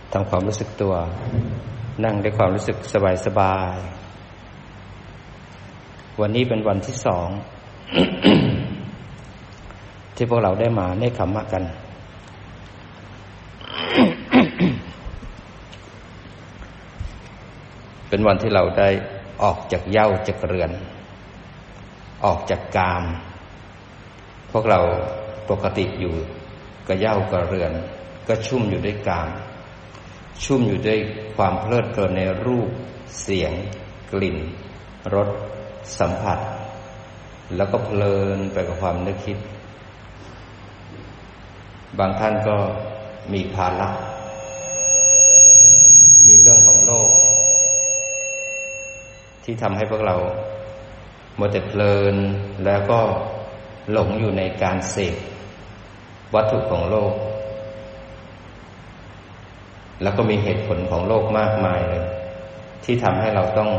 ทำความรู้สึกตัวนั่งด้วยความรู้สึกสบายๆวันนี้เป็นวันที่ 2 ที่พวกเราได้มาเนกขัมมะกัน เป็นวันที่เราได้ออกจากเหย้าจากเรือนออกจากกามพวกเราปกติอยู่กับเหย้ากับเรือนก็ชุ่มอยู่ด้วยกามชุ่มอยู่ด้วยความเพลิดเพลินในรูปเสียงกลิ่นรสสัมผัสแล้วก็เพลินไปกับความนึกคิดบางท่านก็มีภาระมีเรื่องของโลกที่ทำให้พวกเรามัวแต่เพลินแล้วก็หลงอยู่ในการเสพวัตถุของโลกแล้วก็มีเหตุผลของโลกมากมายเลยที่ทำให้เราต้อง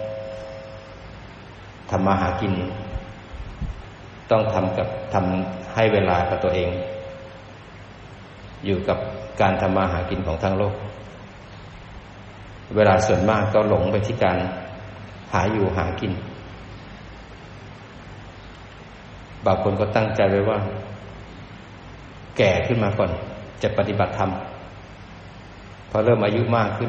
ทำมาหากินต้องทำให้เวลากับตัวเองอยู่กับการทำมาหากินของทางโลกเวลาส่วนมากก็หลงไปที่การหาอยู่หากินบางคนก็ตั้งใจไว้ว่าแก่ขึ้นมาก่อนจะปฏิบัติธรรมพอเริ่มอายุมากขึ้น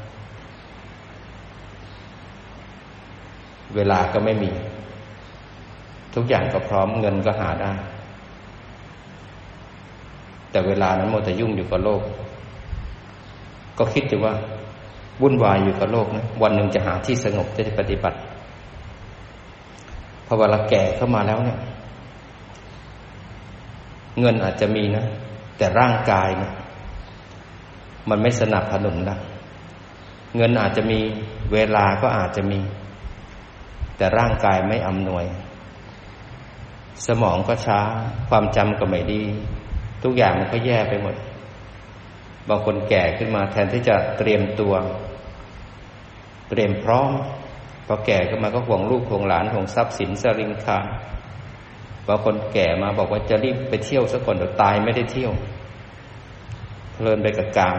เวลาก็ไม่มีทุกอย่างก็พร้อมเงินก็หาได้แต่เวลานั้นมัวแต่ยุ่งอยู่กับโลกก็คิดอยู่ว่าวุ่นวายอยู่กับโลกนะวันหนึ่งจะหาที่สงบจะได้ปฏิบัติพอเวลาแก่เข้ามาแล้วเนี่ยเงินอาจจะมีนะแต่ร่างกายเนี่ยมันไม่สนับสนุนนะเงินอาจจะมีเวลาก็อาจจะมีแต่ร่างกายไม่อำนวยสมองก็ช้าความจำก็ไม่ดีทุกอย่างมันก็แย่ไปหมดบางคนแก่ขึ้นมาแทนที่จะเตรียมตัวเตรียมพร้อมพอแก่ขึ้นมาก็ห่วงลูกห่วงหลานห่วงทรัพย์สินสริงคารบางคนแก่มาบอกว่าจะรีบไปเที่ยวซะก่อนเดี๋ยวตายไม่ได้เที่ยวเพลินไปกับกาม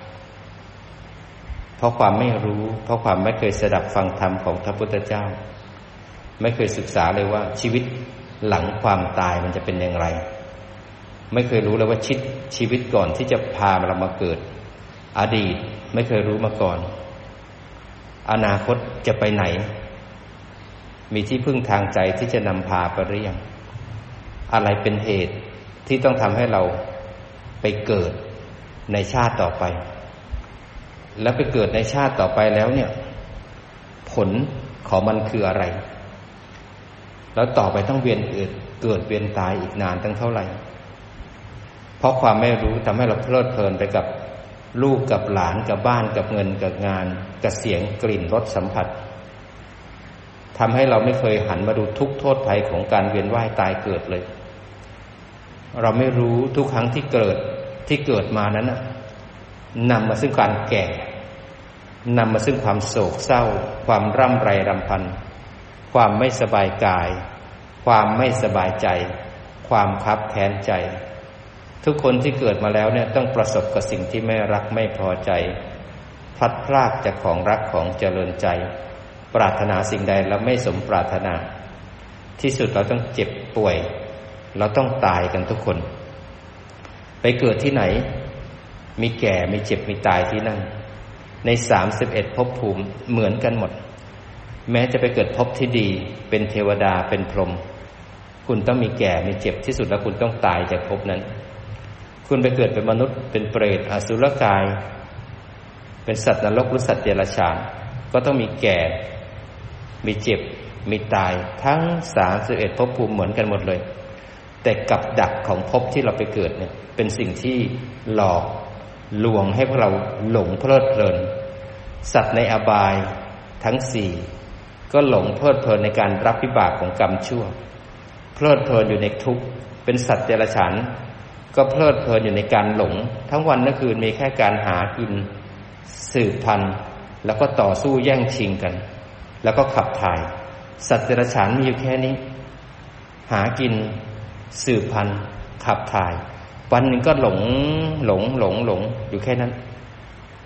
เพราะความไม่รู้เพราะความไม่เคยสดับฟังธรรมของพระพุทธเจ้าไม่เคยศึกษาเลยว่าชีวิตหลังความตายมันจะเป็นอย่างไรไม่เคยรู้เลยว่าชีวิตก่อนที่จะพาเรามาเกิดอดีตไม่เคยรู้มาก่อนอนาคตจะไปไหนมีที่พึ่งทางใจที่จะนำพาไปหรือยังอะไรเป็นเหตุที่ต้องทำให้เราไปเกิดในชาติต่อไปแล้วไปเกิดในชาติต่อไปแล้วเนี่ยผลของมันคืออะไรแล้วต่อไปต้องเกิดเวียนตายอีกนานตั้งเท่าไหร่เพราะความไม่รู้ทำให้เราเพลิดเพลินไปกับลูกกับหลานกับบ้านกับเงินกับงานกับเสียงกลิ่นรสสัมผัสทำให้เราไม่เคยหันมาดูทุกข์โทษภัยของการเวียนว่ายตายเกิดเลยเราไม่รู้ทุกครั้งที่เกิดมานั้นนำมาซึ่งการแก่นำมาซึ่งความโศกเศร้าความร่ำไรรำพันความไม่สบายกายความไม่สบายใจความคับแค้นใจทุกคนที่เกิดมาแล้วเนี่ยต้องประสบกับสิ่งที่ไม่รักไม่พอใจพลัดพรากจากของรักของเจริญใจปรารถนาสิ่งใดแล้วไม่สมปรารถนาที่สุดเราต้องเจ็บป่วยเราต้องตายกันทุกคนไปเกิดที่ไหนมีแก่มีเจ็บมีตายที่นั่นใน31ภพภูมิเหมือนกันหมดแม้จะไปเกิดภพที่ดีเป็นเทวดาเป็นพรหมคุณต้องมีแก่มีเจ็บที่สุดแล้วคุณต้องตายจากภพนั้นคุณไปเกิดเป็นมนุษย์เป็นเปรตอสุรกายเป็นสัตว์นรกหรือสัตว์เดรัจฉานก็ต้องมีแก่มีเจ็บมีตายทั้ง31ภพภูมิเหมือนกันหมดเลยแต่กับดักของภพที่เราไปเกิดเนี่ยเป็นสิ่งที่หลอกลวงให้พวกเราหลงเพลิดเพลินสัตว์ในอบายทั้ง4ก็หลงเพลิดเพลินในการรับวิบากของกรรมชั่วเพลิดเพลินอยู่ในทุกข์เป็นสัตว์เดรัจฉานก็เพลิดเพลินอยู่ในการหลงทั้งวันทั้งคืนมีแค่การหากินสืบพันธุ์แล้วก็ต่อสู้แย่งชิงกันแล้วก็ขับถ่ายสัตว์เดรัจฉานมีอยู่แค่นี้หากินสืบพันธุ์ขับถ่ายวันหนึ่งก็หลงอยู่แค่นั้น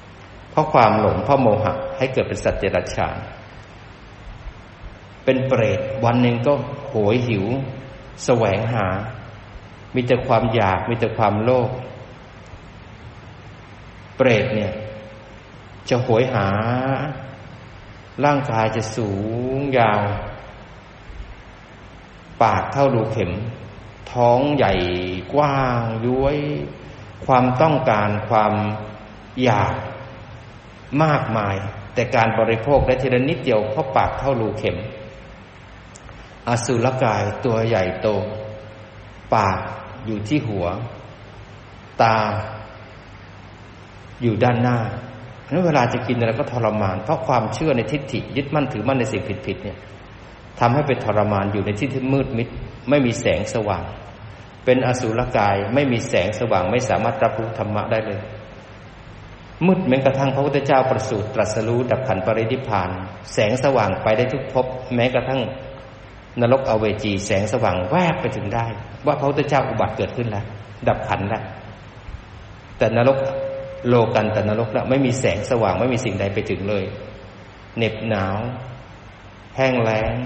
ราะความหลงเพราะโมหะให้เกิดเป็นสัตว์เดรัจฉานเป็นเปรตวันหนึ่งก็โหยหิวแสวงหามีแต่ความอยากมีแต่ความโลภเปรตเนี่ยจะโหยหาร่างกายจะสูงยาวปากเท่ารูเข็มท้องใหญ่กว้างย้วยความต้องการความอยากมากมายแต่การบริโภคได้ทีละนิดเดียวเพราะปากเท่ารูเข็มอสุรกายตัวใหญ่โตปากอยู่ที่หัวตาอยู่ด้านหน้านั้นเวลาจะกินอะไรก็ทรมานเพราะความเชื่อในทิฏฐิยึดมั่นถือมั่นในสิ่งผิดๆเนี่ยทำให้เป็นทรมานอยู่ในที่ที่มืดมิดไม่มีแสงสว่างเป็นอสุรกายไม่มีแสงสว่างไม่สามารถรับรู้ธรรมะได้เลยมืดแม้กระทั่งพระพุทธเจ้าประสูติตรัสรู้ดับขันธ์ปรินิพพานแสงสว่างไปได้ทุกภพแม้กระทั่งนรกอเวจีแสงสว่างแวบไปถึงได้ว่าพระพุทธเจ้าอุบัติเกิดขึ้นแล้วดับขันธ์แล้วแต่นรกโลกันแต่นรกแล้วไม่มีแสงสว่างไม่มีสิ่งใดไปถึงเลยเหน็บหนาวแห้งแล้ง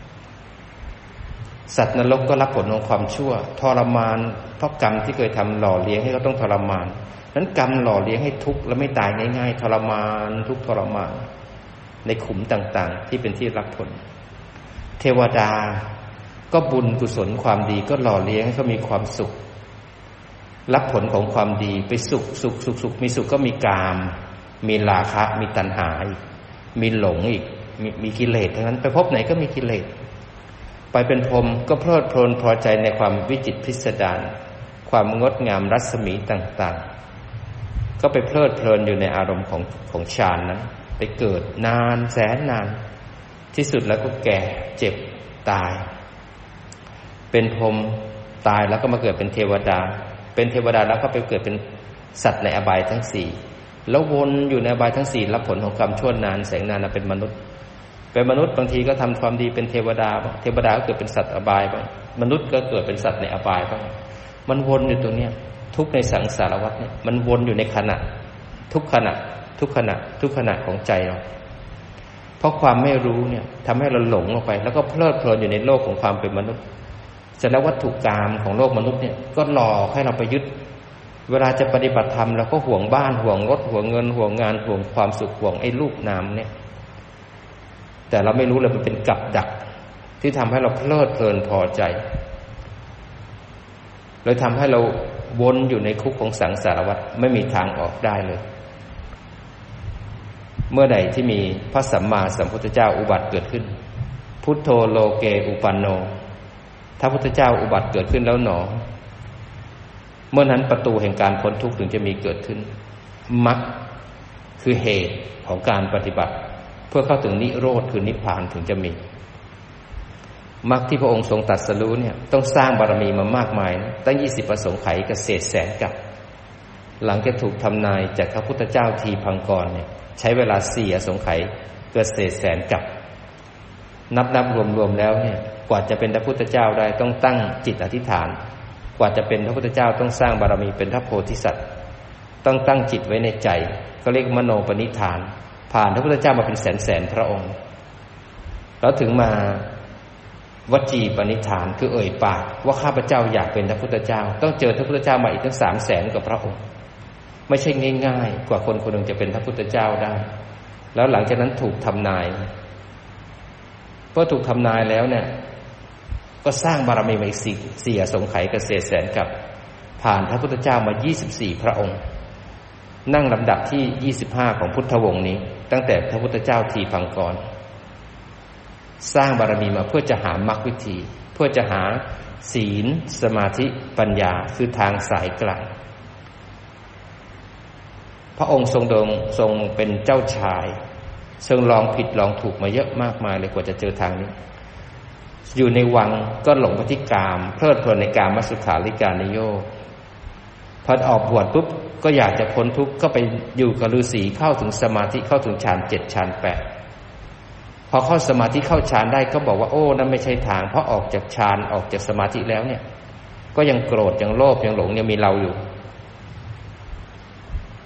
สัตว์นรกก็รับผลของความชั่วทรมานเพราะกรรมที่เคยทำหล่อเลี้ยงให้เขาต้องทรมานนั้นกรรมหล่อเลี้ยงให้ทุกข์และไม่ตายง่ายๆทรมานทุกข์ทรมานในขุมต่างๆที่เป็นที่รับผลเทวดาก็บุญกุศลความดีก็หล่อเลี้ยงให้เขามีความสุขรับผลของความดีไปสุขมีสุขก็มีกามมีราคะมีตัณหาอีกมีหลงอีกมีกิเลสทั้งนั้นไปพบไหนก็มีกิเลสไปเป็นพรหมก็เพลิดเพลินพอใจในความวิจิตรพิสดารความงดงามรัศมีต่างๆก็ไปเพลิดเพลินอยู่ในอารมณ์ของฌานนั้นไปเกิดนานแสนนานที่สุดแล้วก็แก่เจ็บตายเป็นพรหมตายแล้วก็มาเกิดเป็นเทวดาเป็นเทวดาแล้วก็ไปเกิดเป็นสัตว์ในอบายทั้งสี่แล้ววนอยู่ในอบายทั้งสี่รับผลของกรรมชั่วนานแสงนานเป็นมนุษย์เป็นมนุษย์บางทีก็ทำความดีเป็นเทวดาเทวดาก็เกิดเป็นสัตว์อบายบ้างมนุษย์ก็เกิดเป็นสัตว์ในอบายบ้างมันวนอยู่ตรงเนี้ยทุกในสังสารวัฏเนี่ยมันวนอยู่ในขณะทุกขณะของใจเราเพราะความไม่รู้เนี่ยทำให้เราหลงออกไปแล้วก็เพลิดเพลินอยู่ในโลกของความเป็นมนุษย์เสร็จแล้ววัตถุกรรมของโลกมนุษย์เนี่ยก็หลอกให้เราไปยึดเวลาจะปฏิบัติธรรมเราก็ห่วงบ้านห่วงรถห่วงเงินห่วงงานห่วงความสุขห่วงไอ้รูปนามเนี่ยแต่เราไม่รู้เลยมันเป็นกับดักที่ทำให้เราเพลิดเพลินพอใจเลยทำให้เราวนอยู่ในคุกของสังสารวัฏไม่มีทางออกได้เลยเมื่อใดที่มีพระสัมมาสัมพุทธเจ้าอุบัติเกิดขึ้นพุทโธโลเกอุปันโนถ้าพุทธเจ้าอุบัติเกิดขึ้นแล้วหนอเมื่อนั้นประตูแห่งการพ้นทุกข์ถึงจะมีเกิดขึ้นมรรคคือเหตุของการปฏิบัติเพื่อเข้าถึงนิโรธคือนิพพานถึงจะมีมรรคที่พระองค์ทรงตรัสรู้เนี่ยต้องสร้างบารมีมามากมายนะตั้ง20ประสงค์ไขเกษตรแสนกับหลังจากถูกทำนายจากพระพุทธเจ้าทีพังกรเนี่ยใช้เวลา4อสงไขยเกิดเศษแสนกับนับรวมแล้วเนี่ยกว่าจะเป็นพระพุทธเจ้าได้ต้องตั้งจิตอธิษฐานกว่าจะเป็นพระพุทธเจ้าต้องสร้างบารมีเป็นพระโพธิสัตว์ต้องตั้งจิตไว้ในใจก็เรียกมโนปณิธานผ่านพระพุทธเจ้ามาเป็นแสนพระองค์แล้วถึงมาวจีปณิธานคือเอ่ยปากว่าข้าพเจ้าอยากเป็นพระพุทธเจ้าต้องเจอพระพุทธเจ้ามาอีกถึง300,000 กว่าพระองค์ไม่ใช่ง่ายๆกว่าคนคนหนึ่งจะเป็นพระพุทธเจ้าได้แล้วหลังจากนั้นถูกทำนายพอถูกทำนายแล้วเนี่ยก็สร้างบารมีมาอีก4อสงไขยเกษตรแสนกับผ่านพระพุทธเจ้ามา24พระองค์นั่งลำดับที่25ของพุทธวงศ์นี้ตั้งแต่พระพุทธเจ้าทีพังกรสร้างบารมีมาเพื่อจะหามรรควิธีเพื่อจะหาศีลสมาธิปัญญาคือทางสายกลางพระองค์ทรงเป็นเจ้าชายทรงลองผิดลองถูกมาเยอะมากมายเลยกว่าจะเจอทางนี้อยู่ในวังก็หลงไปที่กามเพลิดเพลินในกามสุขาริการนิโยคพอออกบวชปุ๊บก็อยากจะพ้นทุกข์ก็ไปอยู่กับฤาษีเข้าถึงสมาธิเข้าถึงฌาน7ฌาน8พอเข้าสมาธิเข้าฌานได้ก็บอกว่าโอ้นั่นไม่ใช่ทางเพราะออกจากฌานออกจากสมาธิแล้วเนี่ยก็ยังโกรธยังโลภยังหลงยังมีเราอยู่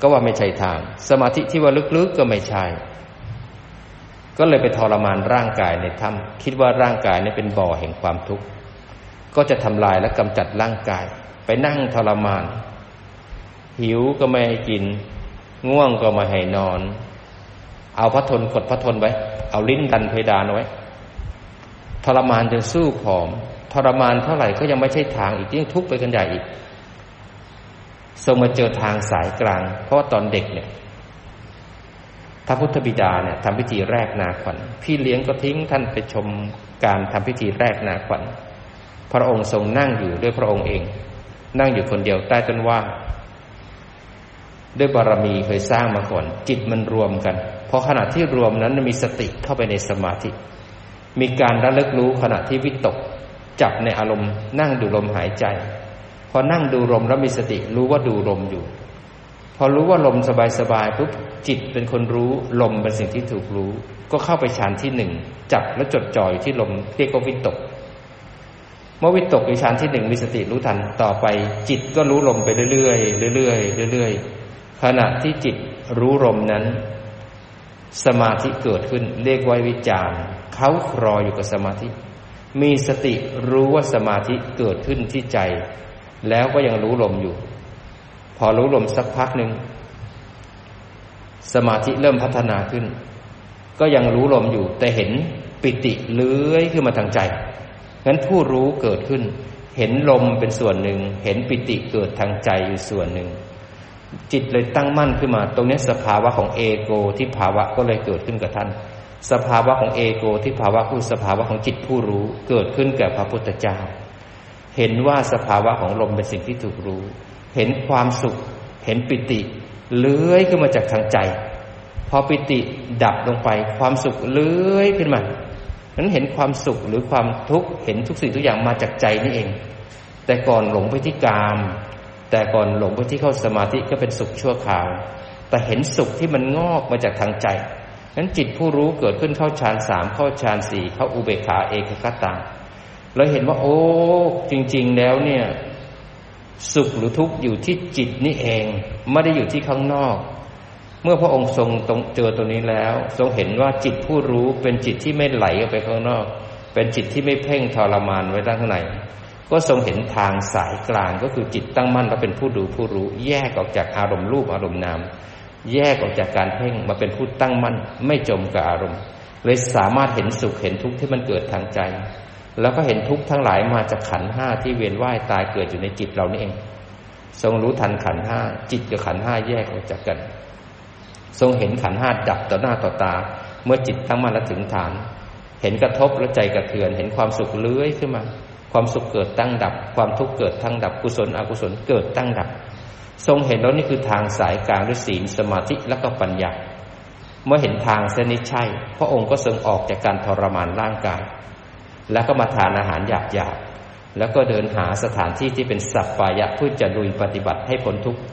ก็ว่าไม่ใช่ทางสมาธิที่ว่าลึกๆก็ไม่ใช่ก็เลยไปทรมานร่างกายในถ้ำคิดว่าร่างกายนี้เป็นบ่อแห่งความทุกข์ก็จะทำลายและกำจัดร่างกายไปนั่งทรมานหิวก็ไม่ให้กินง่วงก็ไม่ให้นอนเอาพระทนกดพระทนไว้เอาลิ้นดันเพดานไว้ทรมานจนสู้ผอมทรมานเท่าไหร่ก็ยังไม่ใช่ทางอีกยิ่งทุกข์ไปกันใหญ่อีกทรงมาเจอทางสายกลางเพราะว่าตอนเด็กเนี่ยพระพุทธบิดาเนี่ยทำพิธีแรกนาขวัญพี่เลี้ยงก็ทิ้งท่านไปชมการทำพิธีแรกนาขวัญพระองค์ทรงนั่งอยู่ด้วยพระองค์เองนั่งอยู่คนเดียวใต้ต้นว่าด้วยบารมีเคยสร้างมาก่อนจิตมันรวมกันพอขณะที่รวมนั้นมีสติเข้าไปในสมาธิมีการระลึกรู้ขณะที่วิตกจับในอารมณ์นั่งดูลมหายใจพอนั่งดูลมแล้วมีสติรู้ว่าดูลมอยู่พอรู้ว่าลมสบายๆปุ๊บจิตเป็นคนรู้ลมเป็นสิ่งที่ถูกรู้ก็เข้าไปฌานที่หนึ่งจับและจดจ่ออยู่ที่ลมเรียกว่าวิตกเมื่อวิตกในฌานที่หนึ่งมีสติรู้ทันต่อไปจิตก็รู้ลมไปเรื่อยๆเรื่อยๆเรื่อยๆขณะที่จิตรู้ลมนั้นสมาธิเกิดขึ้นเรียกว่าวิจารเขาครออยู่กับสมาธิมีสติรู้ว่าสมาธิเกิดขึ้นที่ใจแล้วก็ยังรู้ลมอยู่พอรู้ลมสักพักหนึ่งสมาธิเริ่มพัฒนาขึ้นก็ยังรู้ลมอยู่แต่เห็นปิติเลื้อยขึ้นมาทางใจงั้นผู้รู้เกิดขึ้นเห็นลมเป็นส่วนหนึ่งเห็นปิติเกิดทางใจอยู่ส่วนหนึ่งจิตเลยตั้งมั่นขึ้นมาตรงนี้สภาวะของเอโกที่ภาวะก็เลยเกิดขึ้นกับท่านสภาวะของเอโกที่ภาวะคือสภาวะของจิตผู้รู้เกิดขึ้นแก่พระพุทธเจ้าเห็นว่าสภาวะของลมเป็นสิ่งที่ถูกรู้เห็นความสุขเห็นปิติเลื้อยขึ้นมาจากทางใจพอปิติดับลงไปความสุขเลื้อยขึ้นมานั้นเห็นความสุขหรือความทุกข์เห็นทุกสิ่งทุกอย่างมาจากใจนี่เองแต่ก่อนหลงไปที่กามแต่ก่อนหลงไปที่เข้าสมาธิก็เป็นสุขชั่วคราวแต่เห็นสุขที่มันงอกมาจากทางใจนั้นจิตผู้รู้เกิดขึ้นเข้าฌานสามเข้าฌานสี่เข้าอุเบกขาเอกคตาเราเห็นว่าโอ้จริงๆแล้วเนี่ยสุขหรือทุกข์อยู่ที่จิตนี่เองไม่ได้อยู่ที่ข้างนอกเมื่อพระองค์ทรงเจอตัวนี้แล้วทรงเห็นว่าจิตผู้รู้เป็นจิตที่ไม่ไหลออกไปข้างนอกเป็นจิตที่ไม่เพ่งทรมานไว้ด้านข้างในก็ทรงเห็นทางสายกลางก็คือจิตตั้งมั่นและเป็นผู้ดูผู้รู้แยกออกจากอารมณ์รูปอารมณ์นามแยกออกจากการเพ่งมาเป็นผู้ตั้งมั่นไม่จมกับอารมณ์เลยสามารถเห็นสุขเห็นทุกข์ที่มันเกิดทางใจแล้วก็เห็นทุกข์ทั้งหลายมาจากขันธ์ห้าที่เวียนว่ายตายเกิดอยู่ในจิตเรานี่เองทรงรู้ทันขันธ์ห้าจิตกับขันธ์ห้าแยกออกจากกันทรงเห็นขันธ์ห้าดับต่อหน้าต่อตาเมื่อจิตตั้งมั่นและถึงฐานเห็นกระทบแล้วใจกระเทือนเห็นความสุขเลื้อยขึ้นมาความสุขเกิดตั้งดับความทุกข์เกิดตั้งดับกุศลอกุศลเกิดตั้งดับทรงเห็นแล้วนี่คือทางสายกลางด้วยศีลสมาธิและก็ปัญญาเมื่อเห็นทางเส้นนี้ใช่พระองค์ก็ทรงออกจากการทรมานร่างกายแล้วก็มาทานอาหารหยาบๆแล้วก็เดินหาสถานที่ที่เป็นสัปปายะเพื่อจะลุยปฏิบัติให้พ้นทุกข์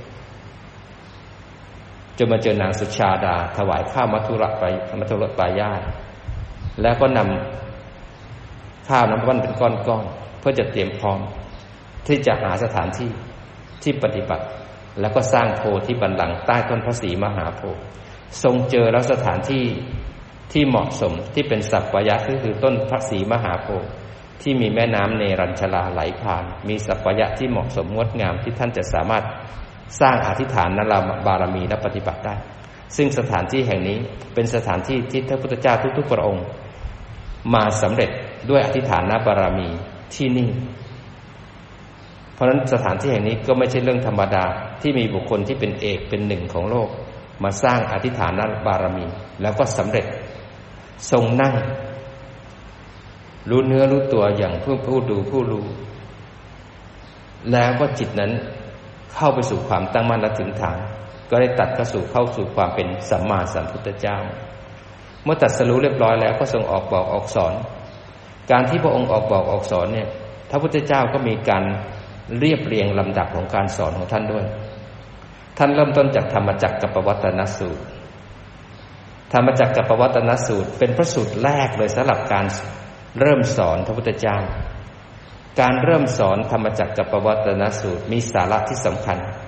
จนมาเจอนางสุชาดาถวายข้าวมัทุระปายาตแล้วก็นำข้าวน้ำวันเป็นก้อนๆเพื่อจะเตรียมพร้อมที่จะหาสถานที่ที่ปฏิบัติแล้วก็สร้างโพธิบัลลังก์ใต้ต้นพระศรีมหาโพธิ์ทรงเจอแล้วสถานที่ที่เหมาะสมที่เป็นสัปปายะก็คือต้นพระศรีมหาโพธิ์ที่มีแม่น้ำเนรัญชลาไหลผ่านมีสัปปายะที่เหมาะสมงดงามที่ท่านจะสามารถสร้างอธิษฐานนรบารมีและปฏิบัติได้ซึ่งสถานที่แห่งนี้เป็นสถานที่ที่พระพุทธเจ้าทุกๆพระองค์มาสำเร็จด้วยอธิษฐานนบารมีที่นี่เพราะฉะนั้นสถานที่แห่งนี้ก็ไม่ใช่เรื่องธรรมดาที่มีบุคคลที่เป็นเอกเป็นหนึ่งของโลกมาสร้างอธิษฐานนบารมีแล้วก็สำเร็จทรงนั่งรู้เนื้อรู้ตัวอย่างผู้ดูผู้รู้แล้วก็จิตนั้นเข้าไปสู่ความตั้งมั่นและถึงฐานก็ได้ตัดเข้าสู่ความเป็นสัมมาสัมพุทธเจ้าเมื่อตรัสรู้เรียบร้อยแล้วก็ทรงออกบอกออกสอนการที่พระองค์ออกบอกออกสอนเนี่ยพระพุทธเจ้าก็มีการเรียบเรียงลำดับของการสอนของท่านด้วยท่านเริ่มต้นจากธรรมจักรกับปวัตตนสูตรธรรมจักรกับปวัตตนสูตรเป็นพระสูตรแรกเลยสำหรับการเริ่มสอนพระพุทธเจ้าการเริ่มสอนธรรมจักรกับปวัตตนสูตรมีสาระที่สำคัญ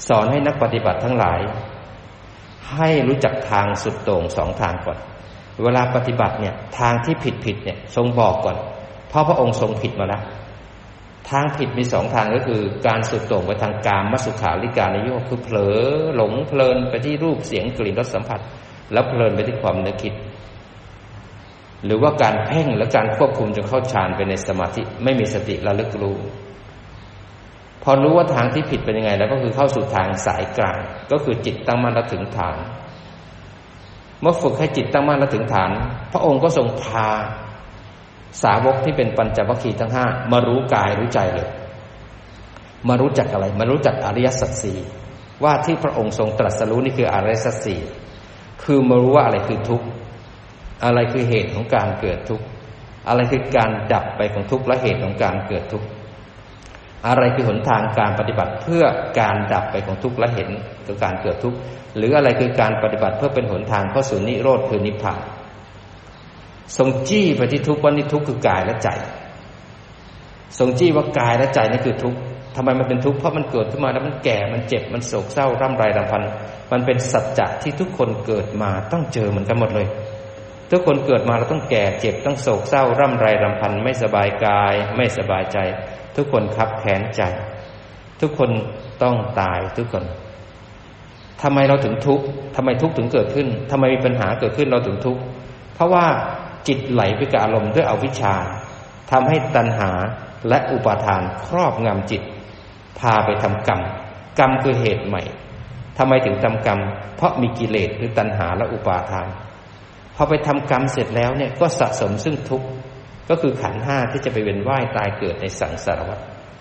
สอนให้นักปฏิบัติทั้งหลายให้รู้จักทางสุดโต่ง2ทางก่อนเวลาปฏิบัติเนี่ยทางที่ผิดเนี่ยทรงบอกก่อนเพราะพระองค์ทรงผิดมาแล้วทางผิดมี2ทางก็คือการสุดโต่งไปทางกามสุขาริการนโยคคือเผลอหลงเพลินไปที่รูปเสียงกลิ่นรสสัมผัสแล้วเพลินไปที่ความนึกคิดหรือว่าการเพ่งและการควบคุมจนเข้าฌานไปในสมาธิไม่มีสติระลึกรู้พอรู้ว่าทางที่ผิดเป็นยังไงแล้วก็คือเข้าสู่ทางสายกลางก็คือจิตตั้งมั่นและถึงฐานเมื่อฝึกให้จิตตั้งมั่นและถึงฐานพระองค์ก็ทรงพาสาวกที่เป็นปัญจวัคคีย์ทั้ง5มารู้กายรู้ใจเลยมารู้จักอะไรมารู้จักอริยสัจสี่ว่าที่พระองค์ทรงตรัสรู้นี่คืออริยสัจสี่คือมารู้ว่าอะไรคือทุกข์อะไรคือเหตุของการเกิดทุกข์อะไรคือการดับไปของทุกข์และเหตุของการเกิดทุกข์อะไรคือหนทางการปฏิบัติเพื่อการดับไปของทุกข์และเหตุของการเกิดทุกข์หรืออะไรคือการปฏิบัติเพื่อเป็นหนทางเข้าสู่นิโรธคือนิพพานทรงจี้ไปที่ทุกข์ว่านี่ทุกข์คือกายและใจทรงจี้ว่ากายและใจนี่คือทุกข์ทำไมมันเป็นทุกข์เพราะมันเกิดขึ้นมาแล้วมันแก่มันเจ็บมันโศกเศร้าร่ำไรรำพันมันเป็นสัจจะที่ทุกคนเกิดมาต้องเจอเหมือนกันหมดเลยทุกคนเกิดมาเราต้องแก่เจ็บต้องโศกเศร้าร่ำไรรำพันไม่สบายกายไม่สบายใจทุกคนคับแค้นใจทุกคนต้องตายทุกคนทำไมเราถึงทุกข์ทำไมทุกข์ถึงเกิดขึ้นทำไมมีปัญหาเกิดขึ้นเราถึงทุกข์เพราะว่าจิตไหลไปกับอารมณ์ด้วยอวิชชาทำให้ตัณหาและอุปาทานครอบงำจิตพาไปทำกรรมกรรมคือเหตุใหม่ทำไมถึงทำกรรมเพราะมีกิเลสหรือตัณหาและอุปาทานพอไปทำกรรมเสร็จแล้วเนี่ยก็สะสมซึ่งทุกข์ก็คือขันธ์5ที่จะไปเวียนว่ายตายเกิดในสังสารวัฏ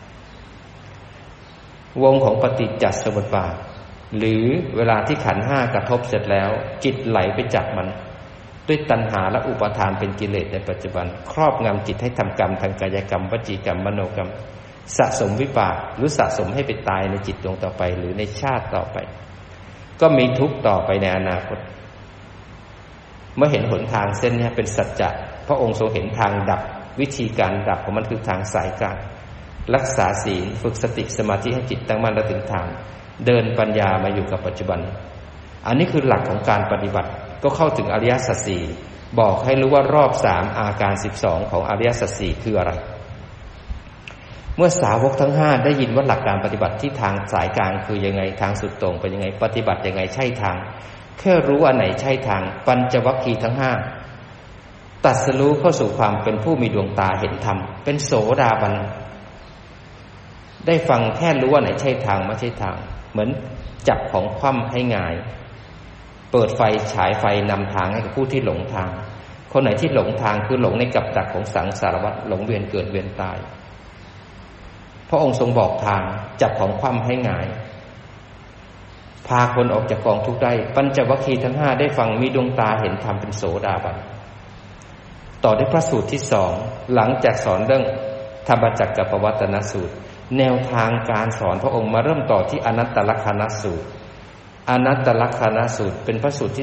วงของปฏิจจสมุปบาทหรือเวลาที่ขันธ์5กระทบเสร็จแล้วจิตไหลไปจับมันด้วยตัณหาและอุปาทานเป็นกิเลสในปัจจุบันครอบงำจิตให้ทำกรรมทางกายกรรมวจีกรรมมโนกรรมสะสมวิบากหรือสะสมให้ไปตายในจิตดวงต่อไปหรือในชาติต่อไปก็มีทุกข์ต่อไปในอนาคตเมื่อเห็นหนทางเส้นนี้เป็นสัจจะพระองค์ทรงเห็นทางดับวิธีการดับของมันคือทางสายกลางรักษาศีลฝึกสติสมาธิให้จิตตั้งมั่นและถึงฐานเดินปัญญามาอยู่กับปัจจุบันอันนี้คือหลักของการปฏิบัติก็เข้าถึงอริยสัจสี่บอกให้รู้ว่ารอบ3อาการ12ของอริยสัจสี่คืออะไรเมื่อสาวกทั้ง5ได้ยินว่าหลักการปฏิบัติที่ทางสายกลางคือยังไงทางสุดโต่งเป็นยังไงปฏิบัติยังไงใช่ทางแค่รู้อันไหนใช่ทางปัญจวัคคีย์ทั้ง5ตรัสรู้เข้าสู่ความเป็นผู้มีดวงตาเห็นธรรมเป็นโสดาบันได้ฟังแค่รู้ว่าไหนใช่ทางไม่ใช่ทางเหมือนจับของคว่ำให้หงายเปิดไฟฉายไฟนำทางให้กับผู้ที่หลงทางคนไหนที่หลงทางคือหลงในกับดักของสังสารวัฏหลงเวียนเกิดเวียนตายพระองค์ทรงบอกทางจับของคว่ำให้หงายพาคนออกจากกองทุกข์ได้ปัญจวัคคีย์ทั้ง5ได้ฟังมีดวงตาเห็นธรรมเป็นโสดาบันต่อด้วยพระสูตรที่2หลังจากสอนเรื่องธรรมจักรปวัตตนสูตรแนวทางการสอนพระองค์มาเริ่มต่อที่อนัตตลักขณสูตรอนัตตลักขณสูตรเป็นพระสูตรที่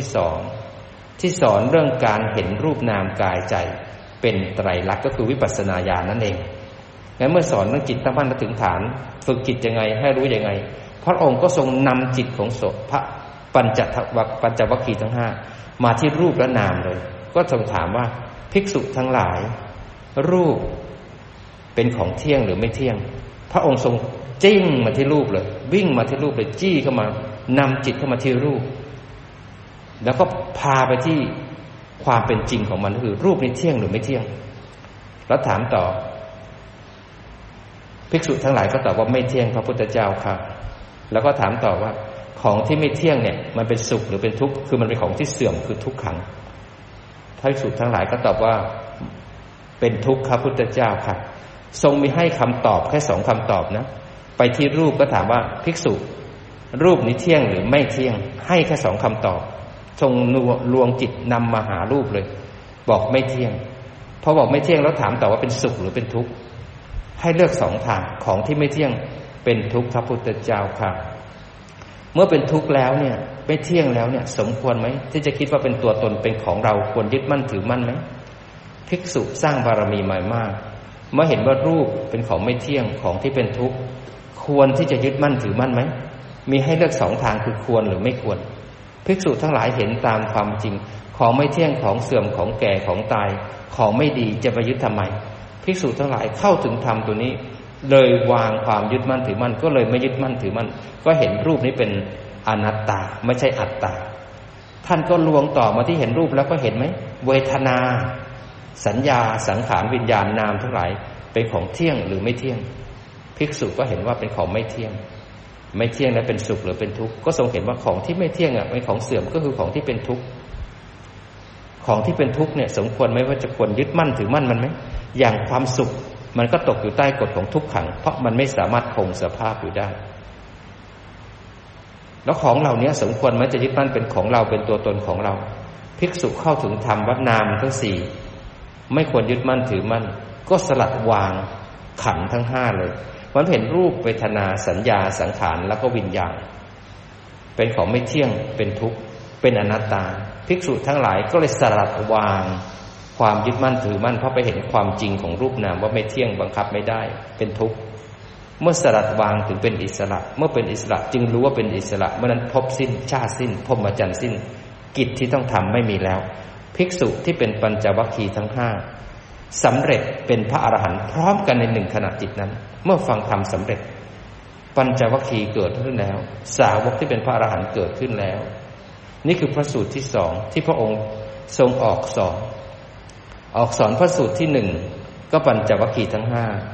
2ที่สอนเรื่องการเห็นรูปนามกายใจเป็นไตรลักษณ์ก็คือวิปัสสนาญาณนั่นเองงั้นเมื่อสอนเรื่องจิตตั้งมั่นถึงฐานฝึกจิตยังไงให้รู้ยังไงพระองค์ก็ทรงนำจิตของพระปัญจวัคคีย์ทั้ง5มาที่รูปและนามเลยก็ทรงถามว่าภิกษุทั้งหลายรูปเป็นของเที่ยงหรือไม่เที่ยงพระองค์ทรงจิ้งมาที่รูปเลยวิ่งมาที่รูปเลยจี้เข้ามานำจิตเข้ามาที่รูปแล้วก็พาไปที่ความเป็นจริงของมันคือรูปนี้เที่ยงหรือไม่เที่ยงแล้วถามต่อภิกษุทั้งหลายก็ตอบว่าไม่เที่ยงพระพุทธเจ้าค่ะแล้วก็ถามต่อว่าของที่ไม่เที่ยงเนี่ยมันเป็นสุขหรือเป็นทุกข์คือมันเป็นของที่เสื่อมคือทุกขังภิกษุทั้งหลายก็ตอบว่าเป็นทุกข์ครับพุทธเจ้าค่ะทรงมีให้คำตอบแค่2คำตอบนะไปที่รูปก็ถามว่าภิกษุรูปนี้เที่ยงหรือไม่เที่ยงให้แค่2คำตอบทรงลวงจิตนำมาหารูปเลยบอกไม่เที่ยงพอบอกไม่เที่ยงแล้วถามต่อว่าเป็นสุขหรือเป็นทุกข์ให้เลือก2ทางของที่ไม่เที่ยงเป็นทุกข์พระพุทธเจ้าค่ะเมื่อเป็นทุกข์แล้วเนี่ยไม่เที่ยงแล้วเนี่ยสมควรไหมที่จะคิดว่าเป็นตัวตนเป็นของเราควรยึดมั่นถือมั่นไหมภิกษุสร้างบารมีมามากเมื่อเห็นว่ารูปเป็นของไม่เที่ยงของที่เป็นทุกข์ควรที่จะยึดมั่นถือมั่นไหมมีให้เลือก2ทางคือควรหรือไม่ควรภิกษุทั้งหลายเห็นตามความจริงของไม่เที่ยงของเสื่อมของแก่ของตายของไม่ดีจะไปยึดทำไมภิกษุทั้งหลายเข้าถึงธรรมตัวนี้เลยวางความยึดมั่นถือมั่นก็เลยไม่ยึดมั่นถือมั่นก็เห็นรูปนี้เป็นอนัตตาไม่ใช่อัตตาท่านก็ลวงต่อมาที่เห็นรูปแล้วก็เห็นไหมเวทนาสัญญาสังขารวิญญาณนามทั้งหลายเป็นของเที่ยงหรือไม่เที่ยงภิกษุก็เห็นว่าเป็นของไม่เที่ยงไม่เที่ยงและเป็นสุขหรือเป็นทุกข์ก็ทรงเห็นว่าของที่ไม่เที่ยงเป็นของเสื่อมก็คือของที่เป็นทุกข์ของที่เป็นทุกข์เนี่ยสมควรไหมว่าจะควรยึดมั่นถือมั่นมันไหมอย่างความสุขมันก็ตกอยู่ใต้กฎของทุกขังเพราะมันไม่สามารถคงสภาพอยู่ได้แล้วของเหล่านี้สมควรไหมจะยึดมั่นเป็นของเราเป็นตัวตนของเราภิกษุเข้าถึงธรรมวัดนามทั้ง4ไม่ควรยึดมั่นถือมั่นก็สลัดวางขันธ์ทั้ง5เลยมันเห็นรูปเวทนาสัญญาสังขารแล้วก็วิญญาณเป็นของไม่เที่ยงเป็นทุกข์เป็นอนัตตาภิกษุทั้งหลายก็เลยสลัดวางความยึดมั่นถือมั่นเพราะไปเห็นความจริงของรูปนามว่าไม่เที่ยงบังคับไม่ได้เป็นทุกข์เมื่อสลัดวางถึงเป็นอิสระเมื่อเป็นอิสระจึงรู้ว่าเป็นอิสระเมื่อนั้นภพสิ้นชาติสิ้นพรหมจรรย์สิ้นกิจที่ต้องทำไม่มีแล้วภิกษุที่เป็นปัญจวัคคีย์ทั้ง5สำเร็จเป็นพระอรหันต์พร้อมกันใน1ขณะจิตนั้นเมื่อฟังธรรมสำเร็จปัญจวัคคีย์เกิดขึ้นแล้วสาวกที่เป็นพระอรหันต์เกิดขึ้นแล้วนี่คือพระสูตรที่2ที่พระองค์ทรงออกสอนพระสูตรที่1ก็ปัญจวัคคีย์ทั้ง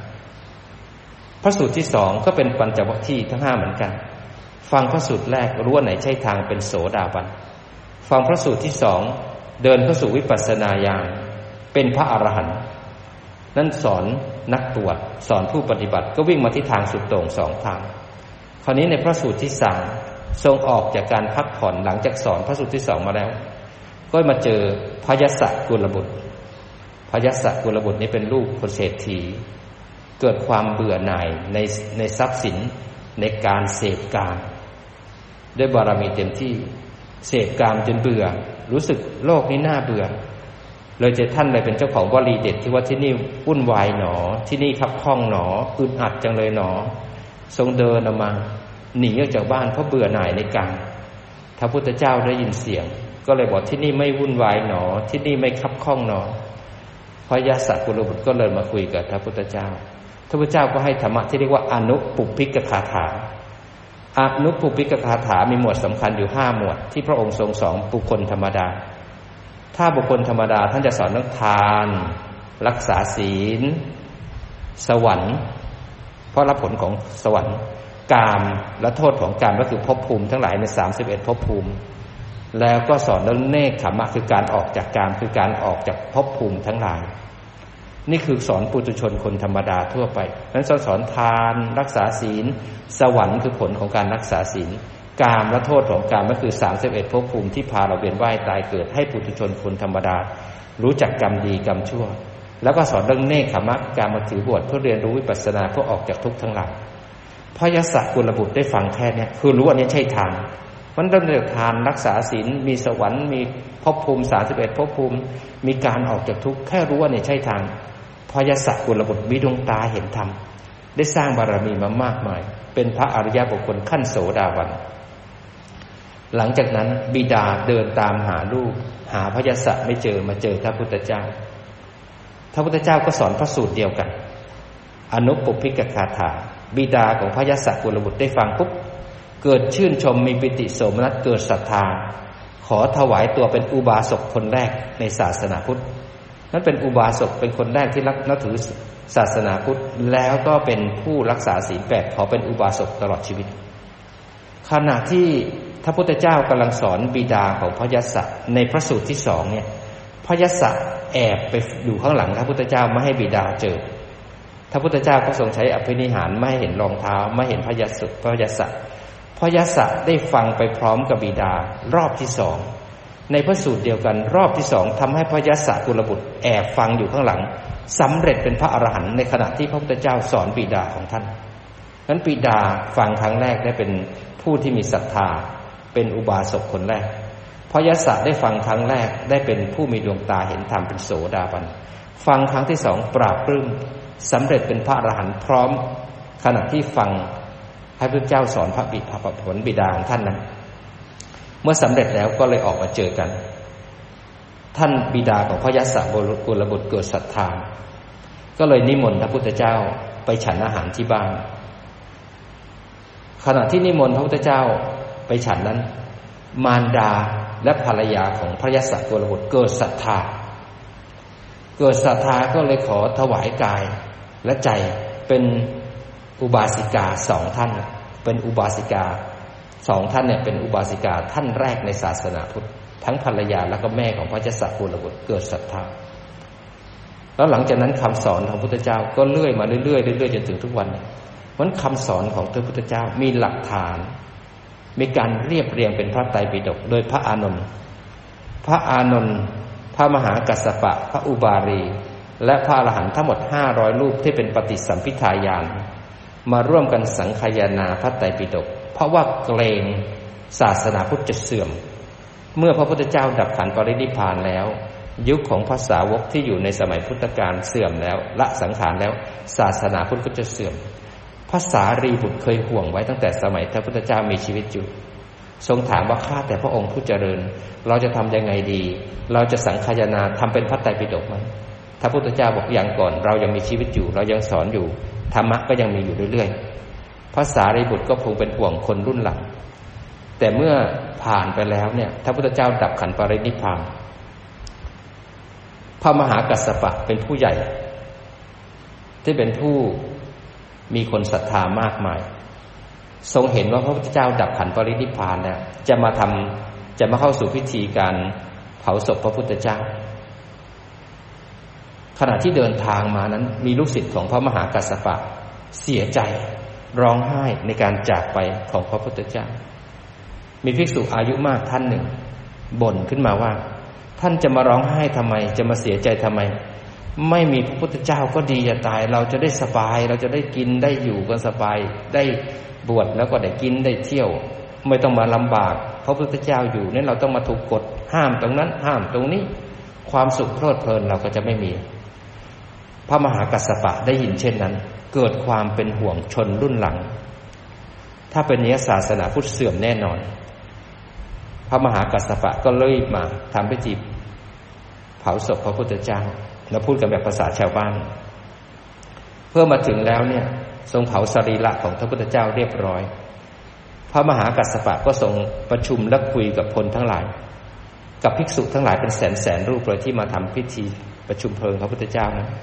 5พระสูตรที่2ก็เป็นปัญจวัคคีย์ทั้ง5เหมือนกันฟังพระสูตรแรกรู้ว่าไหนใช่ทางเป็นโสดาบันฟังพระสูตรที่2เดินเข้าสู่วิปัสสนาญาณเป็นพระอรหันต์นั่นสอนนักบวชสอนผู้ปฏิบัติก็วิ่งมาที่ทางสุดโต่ง2ทางคราวนี้ในพระสูตรที่3ทรงออกจากการพักผ่อนหลังจากสอนพระสูตรที่2มาแล้วก็มาเจอพยัสสะกุลบุตรพยัสสะกุลบุตรนี้เป็นลูกคนเศรษฐีเกิดความเบื่อหน่ายในทรัพย์สินในการเสพกามด้วยบารมีเต็มที่เสพกามจนเบื่อรู้สึกโลกนี้น่าเบื่อเลยท่านเลยเป็นเจ้าของวลีเด็ดที่ว่าที่นี่วุ่นวายหนอที่นี่คับข้องหนออึดอัดจังเลยหนอทรงเดินออกมาหนีออกจากบ้านเพราะเบื่อหน่ายในกามพระพุทธเจ้าได้ยินเสียงก็เลยบอกที่นี่ไม่วุ่นวายหนอที่นี่ไม่คับข้องหนอพระยาสักกุลบุตรก็เลยมาคุยกับพระพุทธเจ้าพระพุทธเจ้าก็ให้ธรรมะที่เรียกว่าอนุปุพพิกคาถาอนุปุพพิกคาถามีหมวดสำคัญอยู่5หมวดที่พระองค์ทรงสอนบุคคลธรรมดาถ้าบุคคลธรรมดาท่านจะสอนเรื่องทานรักษาศีลสวรรค์เพราะรับผลของสวรรค์กามและโทษของกามก็คือภพภูมิทั้งหลายใน31ภพภูมิแล้วก็สอนเรื่องเนกขมะคือการออกจากกามคือการออกจากภพภูมิทั้งหลายนี่คือสอนปุถุชนคนธรรมดาทั่วไปนั้นสอนทานรักษาศีลสวรรค์คือผลของการรักษาศีลกามและโทษของกามก็คือ31ภพภูมิที่พาเราเวียนว่ายตายเกิดให้ปุถุชนคนธรรมดารู้จักกรรมดีกรรมชั่วแล้วก็สอนเรื่องเนกขมะการมาถือบวชเพื่อเรียนรู้วิปัสสนาเพื่อออกจากทุกข์ทั้งหลายพระยศกุลบุตรได้ฟังแค่นี้คือรู้อันนี้ใช่ทางมันต้องเลือกทานรักษาศีลมีสวรรค์มีภพภูมิ31ภพภูมิมีการออกจากทุกข์แค่รู้ว่าเนี่ยใช่ทางพระยศกุลบุตรมีดวงตาเห็นธรรมได้สร้างบารมีมามากมายเป็นพระอริยบุคคลขั้นโสดาบันหลังจากนั้นบิดาเดินตามหาลูกหาพระยศไม่เจอมาเจอพระพุทธเจ้าพระพุทธเจ้าก็สอนพระสูตรเดียวกันอนุปุพพิกคาถาบิดาของพระยศกุลบุตรได้ฟังปุ๊บเกิดชื่นชมมีปิติโสมนัสเกิดศรัทธาขอถวายตัวเป็นอุบาสกคนแรกในศาสนาพุทธนั้นเป็นอุบาสกเป็นคนแรกที่นับถือศาสนาพุทธแล้วก็เป็นผู้รักษาศีล8ขอเป็นอุบาสกตลอดชีวิตขณะที่พระพุทธเจ้ากำลังสอนบิดาของพระยศในพระสูตรที่2เนี่ยพระยศแอบไปอยู่ข้างหลังพระพุทธเจ้าไม่ให้บิดาเจอพระพุทธเจ้าก็ทรงใช้อภินิหารไม่ให้เห็นรองเท้าไม่เห็นพระยศพระยศได้ฟังไปพร้อมกับบิดารอบที่2ในพระสูตรเดียวกันรอบที่2ทำให้พระยศกุลบุตรแอบฟังอยู่ข้างหลังสำเร็จเป็นพระอรหันต์ในขณะที่พระพุทธเจ้าสอนบิดาของท่านนั้นบิดาฟังครั้งแรกได้เป็นผู้ที่มีศรัทธาเป็นอุบาสกคนแรกพระยศได้ฟังครั้งแรกได้เป็นผู้มีดวงตาเห็นธรรมเป็นโสดาบันฟังครั้งที่2ปราบปลื้มสำเร็จเป็นพระอรหันต์พร้อมขณะที่ฟังให้พระเจ้าสอนพระผลบิดาของท่านนั้นเมื่อสำเร็จแล้วก็เลยออกมาเจอกันท่านบิดาของพระยศกุลบุตรเกิดศรัทธาก็เลยนิมนต์พระพุทธเจ้าไปฉันอาหารที่บ้านขณะที่นิมนต์พระพุทธเจ้าไปฉันนั้นมารดาและภรรยาของพระยศกุลบุตรเกิดศรัทธาก็เลยขอถวายกายและใจเป็นอุบาสิกาสองท่านเป็นอุบาสิกาสองท่านเนี่ยเป็นอุบาสิกาท่านแรกในศาสนาพุทธทั้งภรรยาและก็แม่ของพระยศกุลบุตรเกิดศรัทธาแล้วหลังจากนั้นคำสอนของพระพุทธเจ้าก็เลื่อยมาเรื่อยๆจนถึงทุกวันนี้เพราะคำสอนของพระพุทธเจ้ามีหลักฐานมีการเรียบเรียงเป็นพระไตรปิฎกโดยพระอานนท์พระมหากัสสปะพระอุบาลีและพระอรหันต์ทั้งหมด500รูปที่เป็นปฏิสัมภิทาญาณมาร่วมกันสังคายนาพระไตรปิฎกเพราะว่าเกรงศาสนาพุทธจะเสื่อมเมื่อพระพุทธเจ้าดับขันธ์ปรินิพพานแล้วยุคของพระสาวกที่อยู่ในสมัยพุทธกาลเสื่อมแล้วละสังขารแล้วศาสนาพุทธก็จะเสื่อมพระสารีบุตรเคยห่วงไว้ตั้งแต่สมัยพระพุทธเจ้ามีชีวิตอยู่ทรงถามว่าข้าแต่พระองค์ผู้เจริญเราจะทำยังไงดีเราจะสังคายนาทำเป็นพระไตรปิฎกไหมพระพุทธเจ้าบอกอย่างก่อนเรายังมีชีวิตอยู่เรายังสอนอยู่ธรรมะก็ยังมีอยู่เรื่อยๆพระสารีบุตรก็คงเป็นห่วงคนรุ่นหลังแต่เมื่อผ่านไปแล้วเนี่ยพระพุทธเจ้าดับขันธ์ปรินิพพานพระมหากัสสปะเป็นผู้ใหญ่ที่เป็นผู้มีคนศรัทธามากมายทรงเห็นว่าพระพุทธเจ้าดับขันธ์ปรินิพพานแล้วจะมาเข้าสู่พิธีการเผาศพพระพุทธเจ้าขณะที่เดินทางมานั้นมีลูกศิษย์ของพระมหากัสสปะเสียใจร้องไห้ในการจากไปของพระพุทธเจ้ามีภิกษุอายุมากท่านหนึ่งบ่นขึ้นมาว่าท่านจะมาร้องไห้ทำไมจะมาเสียใจทำไมไม่มีพระพุทธเจ้าก็ดีจะตายเราจะได้สบายเราจะได้กินได้อยู่กันสบายได้บวชแล้วก็ได้กินได้เที่ยวไม่ต้องมาลำบากพระพุทธเจ้าอยู่นั้นเราต้องมาถูกกฎห้ามตรงนั้นห้ามตรงนี้ความสุขเพลิดเพลินเราก็จะไม่มีพระมหากัสสปะได้ยินเช่นนั้นเกิดความเป็นห่วงชนรุ่นหลังถ้าเป็นนี้ศาสนาพุทธเสื่อมแน่นอนพระมหากัสสปะก็เลยมาทำพิธีเผาศพพระพุทธเจ้าเราพูดกันแบบภาษาชาวบ้านเพื่อมาถึงแล้วเนี่ยทรงเผาสรีระของพระพุทธเจ้าเรียบร้อยพระมหากัสสปะก็ทรงประชุมและคุยกับพลทั้งหลายกับภิกษุทั้งหลายเป็นแสนรูปเลยที่มาทำพิธีประชุมเพลิงพระพุทธเจ้านั้น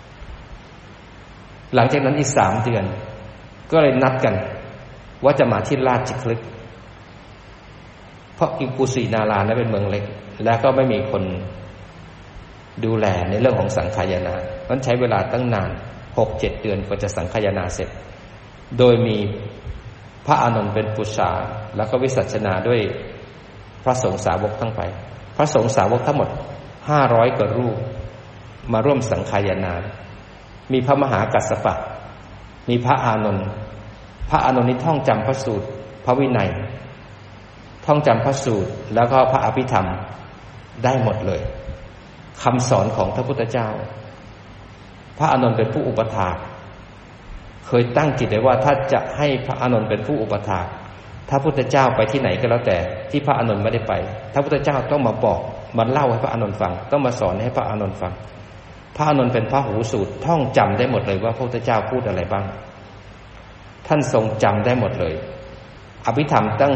หลังจากนั้นอีก3 เดือนก็เลยนัดกันว่าจะมาที่ราชคฤห์เพราะกุสินารานั้นเป็นเมืองเล็กและก็ไม่มีคนดูแลในเรื่องของสังคายนานั้นใช้เวลาตั้งนาน 6-7 เดือนกว่าจะสังคายนาเสร็จโดยมีพระอานนท์เป็นปุชาแล้วก็วิสัชนาด้วยพระสงฆ์สาวกทั้งไปพระสงฆ์สาวกทั้งหมด500 กว่ารูปมาร่วมสังคายนามีพระมหากัสสปะมีพระอานนท์นี้ท่องจำพระสูตรพระวินัยท่องจำพระสูตรแล้วก็พระอภิธรรมได้หมดเลยคำสอนของพระพุทธเจ้าพระอานนท์เป็นผู้อุปถากเคยตั้งจิตไว้ว่าถ้าจะให้พระอานนท์เป็นผู้อุปถากถ้าพระพุทธเจ้าไปที่ไหนก็แล้วแต่ที่พระอานนท์ไม่ได้ไปพระพุทธเจ้าต้องมาบอกมาเล่าให้พระอานนท์ฟังต้องมาสอนให้พระอานนท์ฟังพระอานนท์เป็นพระหูสูตรท่องจำได้หมดเลยว่าพระพุทธเจ้าพูดอะไรบ้างท่านทรงจำได้หมดเลยอภิธรรมตั้ง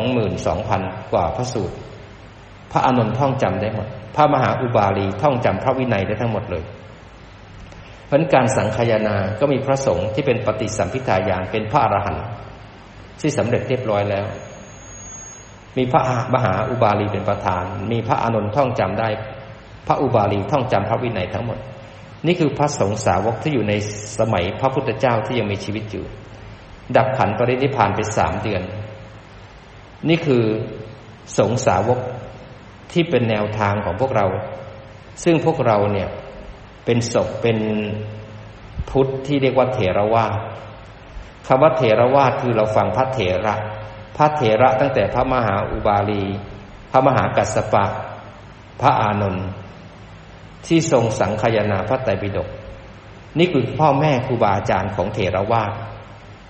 22,000 กว่าพระสูตรพระอานนท์ท่องจำได้หมดพระมหาอุบาลีท่องจำพระวินัยได้ทั้งหมดเลยเพราะการสังคายนาก็มีพระสงฆ์ที่เป็นปฏิสัมภิทาญาณเป็นพระอรหันต์ที่สำเร็จเรียบร้อยแล้วมีพระมหาอุบาลีเป็นประธานมีพระอานนท์ท่องจำได้พระอุบาลีท่องจำพระวินัยทั้งหมดนี่คือพระสงฆ์สาวกที่อยู่ในสมัยพระพุทธเจ้าที่ยังมีชีวิตอยู่ดับขันธ์ปรินิพพานไป3 เดือนนี่คือสงฆ์สาวกที่เป็นแนวทางของพวกเราซึ่งพวกเราเนี่ยเป็นศพเป็นพุทธที่เรียกว่าเถรวาทคำว่าเถรวาทคือเราฟังพระเถระตั้งแต่พระมหาอุบาลีพระมหากัสสปะพระอานนท์ที่ทรงสังคายนาพระไตรปิฎกนี่คือพ่อแม่ครูบาอาจารย์ของเถรวาท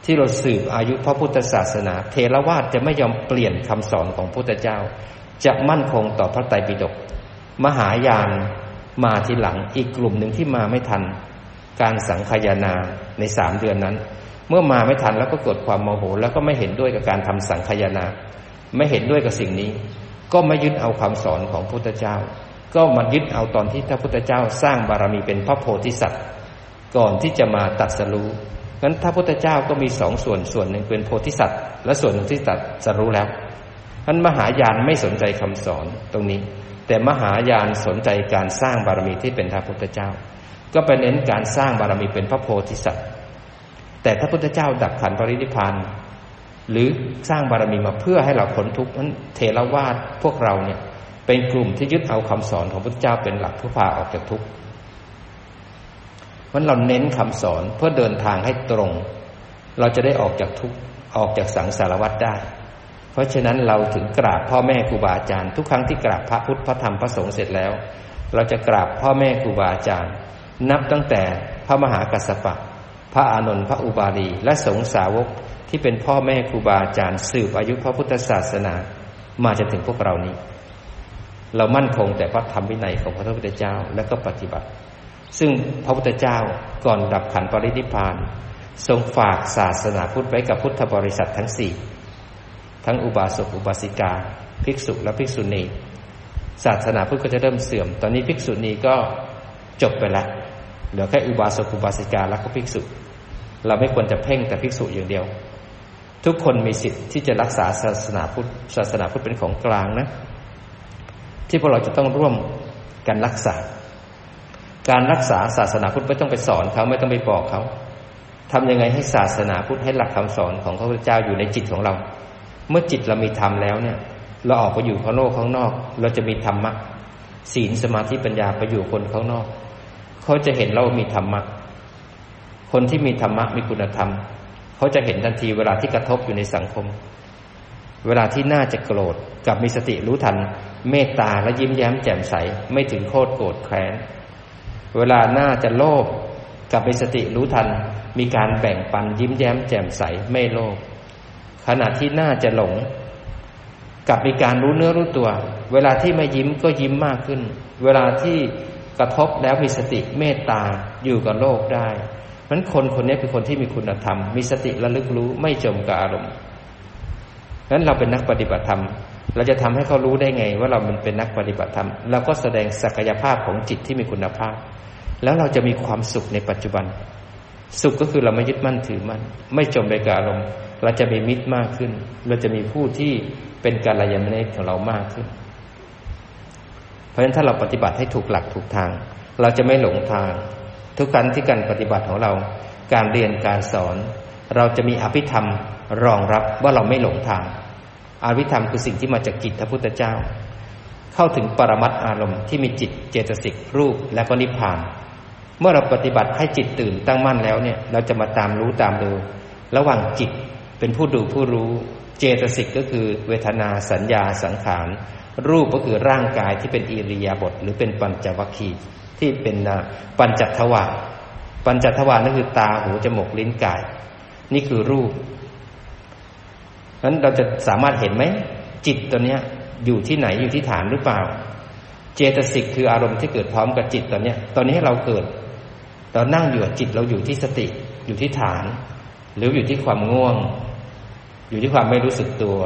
ที่เราสืบอายุพระพุทธศาสนาเถรวาทจะไม่ยอมเปลี่ยนคำสอนของพระพุทธเจ้าจะมั่นคงต่อพระไตรปิฎกมหายานมาทีหลังอีกกลุ่มหนึ่งที่มาไม่ทันการสังคายนาใน3 เดือนนั้นเมื่อมาไม่ทันแล้วก็เกิดความโมโหแล้วก็ไม่เห็นด้วยกับการทำสังคายนาไม่เห็นด้วยกับสิ่งนี้ก็ไม่ยึดเอาคำสอนของพระพุทธเจ้าก็มายึดเอาตอนที่พระพุทธเจ้าสร้างบารมีเป็นพระโพธิสัตว์ก่อนที่จะมาตรัสรู้งั้นพระพุทธเจ้าก็มี2 ส่วนหนึ่งเป็นโพธิสัตว์และส่วนหนึ่งที่ตรัสรู้แล้วงั้นมหายานไม่สนใจคำสอนตรงนี้แต่มหายานสนใจการสร้างบารมีที่เป็นพระพุทธเจ้าก็ไปเน้นการสร้างบารมีเป็นพระโพธิสัตว์แต่พระพุทธเจ้าดับขันธ์ปรินิพพานหรือสร้างบารมีมาเพื่อให้เราพ้นทุกข์นั้นเถรวาทพวกเราเนี่ยเป็นกลุ่มที่ยึดเอาคำสอนของพระพุทธเจ้าเป็นหลักเพื่อพาออกจากทุกข์เพราะเราเน้นคำสอนเพื่อเดินทางให้ตรงเราจะได้ออกจากทุกข์ออกจากสังสารวัฏได้เพราะฉะนั้นเราถึงกราบพ่อแม่ครูบาอาจารย์ทุกครั้งที่กราบพระพุทธพระธรรมพระสงฆ์เสร็จแล้วเราจะกราบพ่อแม่ครูบาอาจารย์นับตั้งแต่พระมหากัสสปะพระอานนท์พระอุบาลีและสงฆ์สาวกที่เป็นพ่อแม่ครูบาอาจารย์สืบอายุพระพุทธศาสนามาจนถึงพวกเรานี้เรามั่นคงแต่พระธรรมวินัยของพระพุทธเจ้าและก็ปฏิบัติซึ่งพระพุทธเจ้าก่อนดับขันธ์ปรินิพพานทรงฝากศาสนาพุทธไว้กับพุทธบริษัททั้ง4ทั้งอุบาสกอุบาสิกาภิกษุและภิกษุณีศาสนาพุทธก็จะเริ่มเสื่อมตอนนี้ภิกษุณีก็จบไปแล้วเหลือแค่อุบาสกอุบาสิกาและก็ภิกษุเราไม่ควรจะเพ่งแต่ภิกษุอย่างเดียวทุกคนมีสิทธิ์ที่จะรักษาศาสนาพุทธเป็นของกลางนะที่พวกเราจะต้องร่วมกันรักษาการรักษาศาสนาพุทธไม่ต้องไปสอนเขาไม่ต้องไปบอกเขาทำยังไงให้ศาสนาพุทธให้หลักคำสอนของพระพุทธเจ้าอยู่ในจิตของเราเมื่อจิตเรามีธรรมแล้วเนี่ยเราออกไปอยู่ข้างนอกเราจะมีธรรมะศีลสมาธิปัญญาไปอยู่คนข้างนอกเขาจะเห็นเรามีธรรมะคนที่มีธรรมะมีคุณธรรมเขาจะเห็นทันทีเวลาที่กระทบอยู่ในสังคมเวลาที่น่าจะโกรธกับมีสติรู้ทันเมตตาและยิ้มแย้มแจ่มใสไม่ถึงโคตรโกรธแค้นเวลาน่าจะโลภกับมีสติรู้ทันมีการแบ่งปันยิ้มแย้มแจ่มใสไม่โลภขณะที่น่าจะหลงกับมีการรู้เนื้อรู้ตัวเวลาที่ไม่ยิ้มก็ยิ้มมากขึ้นเวลาที่กระทบแล้วมีสติเมตตาอยู่กับโลกได้นั้นคนนี้คือคนที่มีคุณธรรมมีสติระลึกรู้ไม่จมกับอารมณ์นั้นเราเป็นนักปฏิบัติธรรมเราจะทำให้เขารู้ได้ไงว่าเราเป็นนักปฏิบัติธรรมเราก็แสดงศักยภาพของจิตที่มีคุณภาพแล้วเราจะมีความสุขในปัจจุบันสุขก็คือเราไม่ยึดมั่นถือมั่นไม่จมไปกับอารมณ์เราจะมีมิตรมากขึ้นเราจะมีผู้ที่เป็นกัลยาณมิตรของเรามากขึ้นเพราะฉะนั้นถ้าเราปฏิบัติให้ถูกหลักถูกทางเราจะไม่หลงทางทุกครั้งที่การปฏิบัติของเราการเรียนการสอนเราจะมีอภิธรรมรองรับว่าเราไม่หลงทางอภิธรรมคือสิ่งที่มาจากจิตพระพุทธเจ้าเข้าถึงปรมัตถ์อารมณ์ที่มีจิตเจตสิกรูปและก็นิพพานเมื่อเราปฏิบัติให้จิตตื่นตั้งมั่นแล้วเนี่ยเราจะมาตามรู้ตามดูระหว่างจิตเป็นผู้ดูผู้รู้เจตสิกก็คือเวทนาสัญญาสังขารรูปก็คือร่างกายที่เป็นอิริยาบถหรือเป็นปัญจวัคคีย์ที่เป็นปัญจทวารนั่นคือตาหูจมูกลิ้นกายนี่คือรูปนั้นเราจะสามารถเห็นไหมจิตตัวเนี้ยอยู่ที่ไหนอยู่ที่ฐานหรือเปล่าเจตสิกคืออารมณ์ที่เกิดพร้อมกับจิตตอนนี้เราเกิดเรานั่งอยู่จิตเราอยู่ที่สติอยู่ที่ฐานหรืออยู่ที่ความง่วงอยู่ที่ความไม่รู้สึกตัว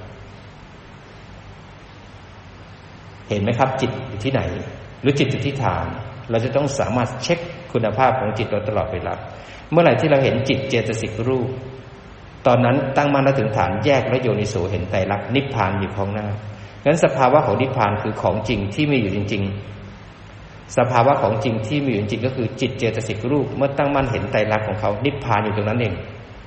เห็นไหมครับจิตอยู่ที่ไหนหรือจิตอยู่ที่ฐานเราจะต้องสามารถเช็คคุณภาพของจิตเราตลอดเวลาเมื่อไหร่ที่เราเห็นจิตเจตสิกรูปตอนนั้นตั้งมั่นแล้วถึงฐานแยกและโยนิโสเห็นไตรลักษณ์นิพพานอยู่ข้างหน้างั้นสภาวะของนิพพานคือของจริงที่มีอยู่จริงๆสภาวะของจริงที่มีอยู่จริงก็คือจิตเจตสิกรูปเมื่อตั้งมั่นเห็นไตรลักษณ์ของเขานิพพานอยู่ตรงนั้นเอง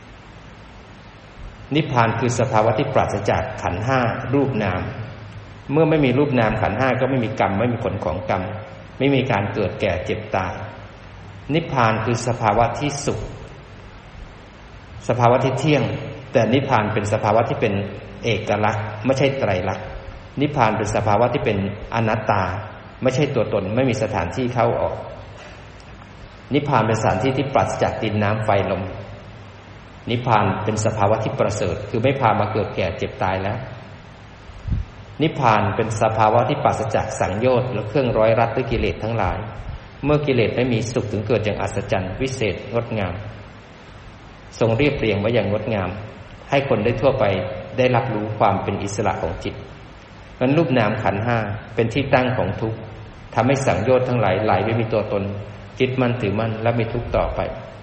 นิพพานคือสภาวะที่ปราศจากขันธ์ห้ารูปนามเมื่อไม่มีรูปนามขันธ์ห้าก็ไม่มีกรรมไม่มีผลของกรรมไม่มีการเกิดแก่เจ็บตายนิพพานคือสภาวะที่สุขสภาวะที่เที่ยงแต่นิพพานเป็นสภาวะที่เป็นเอกลักษณ์ไม่ใช่ไตรลักษณ์นิพพานเป็นสภาวะที่เป็นอนัตตาไม่ใช่ตัวตนไม่มีสถานที่เข้าออกนิพพานเป็นสถานที่ที่ปราศจากดินน้ำไฟลมนิพพานเป็นสภาวะที่ประเสริฐคือไม่พามาเกิดแก่เจ็บตายแล้วนิพพานเป็นสภาวะที่ปราศจากสังโยชน์และเครื่องร้อยรัดด้วยกิเลสทั้งหลายเมื่อกิเลสไม่มีสุขถึงเกิดอย่างอัศจรรย์วิเศษงดงามทรงเรียบเรียงไว้อย่างงดงามให้คนได้ทั่วไปได้รับรู้ความเป็นอิสระของจิตนั้นรูปนามขันธ์ห้าเป็นที่ตั้งของทุกข์ทำให้สังโยชน์ทั้งหลายไหลไปมีตัวตนยึดมั่นถือมั่นและมีทุกข์ต่อไป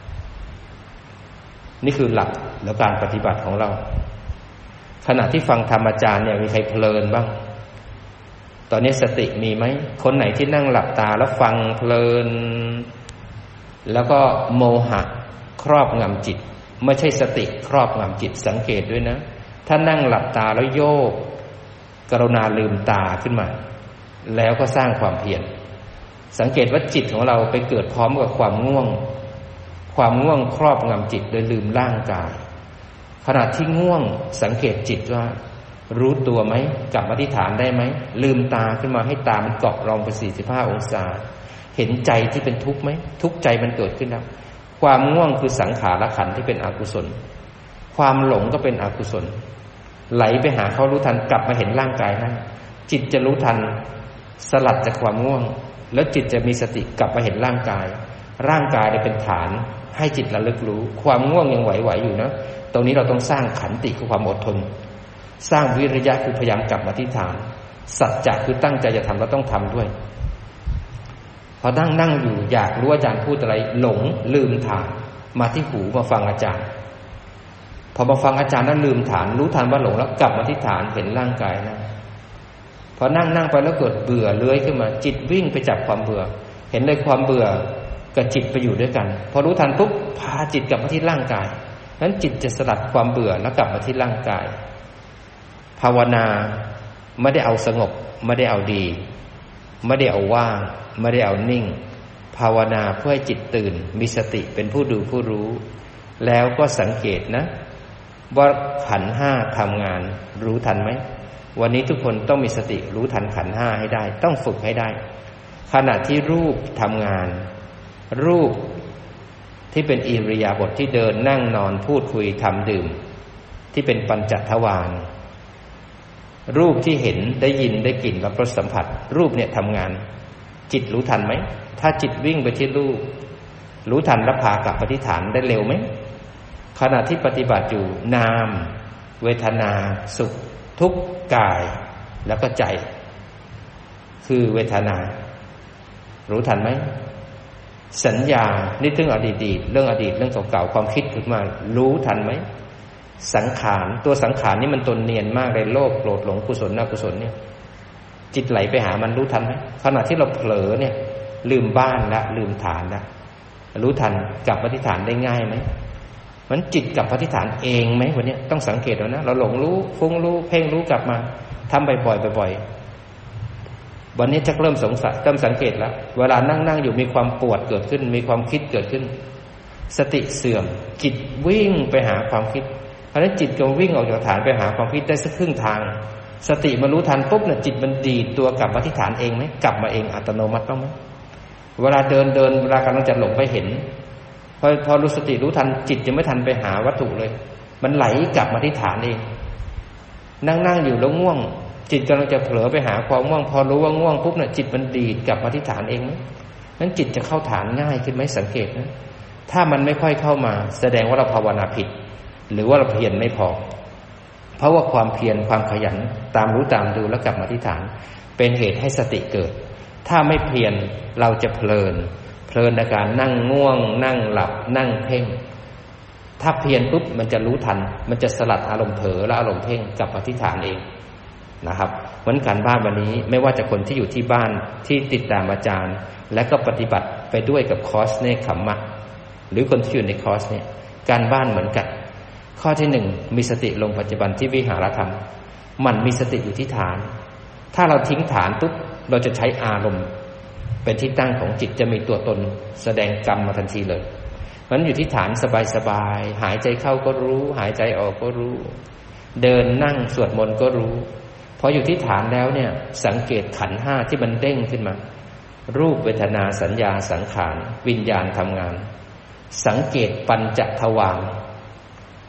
นี่คือหลักและการปฏิบัติของเราขณะที่ฟังธรรมอาจารย์เนี่ยมีใครเพลินบ้างตอนนี้สติมีไหมคนไหนที่นั่งหลับตาแล้วฟังเพลินแล้วก็โมหะครอบงำจิตไม่ใช่สติครอบงำจิตสังเกตด้วยนะถ้านั่งหลับตาแล้วโยกกรุณาลืมตาขึ้นมาแล้วก็สร้างความเพียรสังเกตว่าจิตของเราไปเกิดพร้อมกับความง่วงครอบงำจิตโดยลืมร่างกายขณะที่ง่วงสังเกตจิตว่ารู้ตัวไหมกลับมาที่ฐานได้ไหมลืมตาขึ้นมาให้ตามันเกาะรองไป45องศาเห็นใจที่เป็นทุกข์ไหมทุกข์ใจมันเกิดขึ้นแล้วความง่วงคือสังขารขันธ์ที่เป็นอกุศลความหลงก็เป็นอกุศลไหลไปหาเขารู้ทันกลับมาเห็นร่างกายนั้นจิตจะรู้ทันสลัดจากความง่วงแล้วจิตจะมีสติกลับมาเห็นร่างกายเป็นฐานให้จิตระลึกรู้ความง่วงยังไหวๆอยู่นะตรงนี้เราต้องสร้างขันติคือความอดทนสร้างวิริยะคือพยายามกลับมาที่ฐานสัจจะคือตั้งใจจะทำแล้วต้องทำด้วยพอนั่งอยู่อยากรู้อาจารย์พูดอะไรหลงลืมฐานมาที่หูมาฟังอาจารย์พอมาฟังอาจารย์แล้วลืมฐานรู้ทันว่าหลงแล้วกลับมาที่ฐานเห็นร่างกายนะพอนั่งไปแล้วเกิดเบื่อเลื้อยขึ้นมาจิตวิ่งไปจับความเบื่อเห็นเลยความเบื่อกับจิตไปอยู่ด้วยกันพอรู้ทันปุ๊บพาจิตกลับมาที่ร่างกายนั้นจิตจะสลัดความเบื่อแล้วกลับมาที่ร่างกายภาวนาไม่ได้เอาสงบไม่ได้เอาดีไม่ได้เอาว่างไม่ได้เอานิ่งภาวนาเพื่อให้จิตตื่นมีสติเป็นผู้ดูผู้รู้แล้วก็สังเกตนะว่าขันธ์ห้าทำงานรู้ทันไหมวันนี้ทุกคนต้องมีสติรู้ทันขันธ์ห้าให้ได้ต้องฝึกให้ได้ขณะที่รูปทำงานรูปที่เป็นอิริยาบถที่เดินนั่งนอนพูดคุยทำดื่มที่เป็นปัญจทวารรูปที่เห็นได้ยินได้กลิ่นรับรสสัมผัสรูปเนี่ยทำงานจิตรู้ทันไหมถ้าจิตวิ่งไปที่รูปรู้ทันแล้วพากลับปฏิฐานได้เร็วไหมขณะที่ปฏิบัติอยู่นามเวทนาสุขทุกข์กายแล้วก็ใจคือเวทนารู้ทันไหมสัญญานี่เรื่องอดีตเรื่องเก่าๆความคิดขึ้นมารู้ทันไหมสังขารตัวสังขารนี่มันตนเนียนมากเลยโลภโกรธหลงกุศลอกุศลเนี่ยจิตไหลไปหามันรู้ทันไหมขณะที่เราเผลอเนี่ยลืมบ้านละลืมฐานละรู้ทันกลับมาที่ฐานได้ง่ายไหมมันจิตกลับมาที่ฐานเองไหมวันนี้ต้องสังเกตแล้วนะเราหลงรู้ฟุ้งรู้เพ่งรู้กลับมาทำบ่อยๆวันนี้จะเริ่มสงสัยเริ่มสังเกตแล้วเวลานั่งอยู่มีความปวดเกิดขึ้นมีความคิดเกิดขึ้นสติเสื่อมจิตวิ่งไปหาความคิดเพราะฉะนั้นจิตก็วิ่งออกจากฐานไปหาความคิดได้สักครึ่งทางสติมารู้ทันปุ๊บเนี่ยจิตมันดีดตัวกลับมาที่ฐานเองไหมกลับมาเองอัตโนมัติบ้างไหมเวลาเดินเวลากำลังจะหลงไปเห็นพอรู้สติรู้ทันจิตจะไม่ทันไปหาวัตถุเลยมันไหลกลับมาที่ฐานเองนั่งอยู่แล้วง่วงจิตกำลังจะเผลอไปหาความง่วงพอรู้ว่าง่วงปุ๊บเนี่ยจิตมันดีดกลับมาที่ฐานเองนั้นจิตจะเข้าฐานง่ายขึ้นไหมสังเกตนะถ้ามันไม่ค่อยเข้ามาแสดงว่าเราภาวนาผิดหรือว่าเราเพียรไม่พอเพราะว่าความเพียรความขยันตามรู้ตามดูแล้วกลับมาที่ฐานเป็นเหตุให้สติเกิดถ้าไม่เพียรเราจะเพลินในการนั่งง่วงนั่งหลับนั่งเพ่งถ้าเพียรปุ๊บมันจะรู้ทันมันจะสลัดอารมณ์เผลอและอารมณ์เพ่งกลับมาที่ฐานเองนะครับเหมือนการบ้านวันนี้ไม่ว่าจะคนที่อยู่ที่บ้านที่ติดตามอาจารย์และก็ปฏิบัติไปด้วยกับคอร์สเนคขมมะหรือคนที่อยู่ในคอร์สเนี่ยการบ้านเหมือนกันข้อที่หนึ่งมีสติลงปัจจุบันที่วิหารธรรมมันมีสติอยู่ที่ฐานถ้าเราทิ้งฐานปุ๊บเราจะใช้อารมณ์เป็นที่ตั้งของจิตจะมีตัวตนแสดงกรรมมาทันทีเลยมันอยู่ที่ฐานสบายๆหายใจเข้าก็รู้หายใจออกก็รู้เดินนั่งสวดมนต์ก็รู้พออยู่ที่ฐานแล้วเนี่ยสังเกตขันธ์ห้าที่มันเด้งขึ้นมารูปเวทนาสัญญาสังขารวิญญาณทำงานสังเกตปัญจทวาร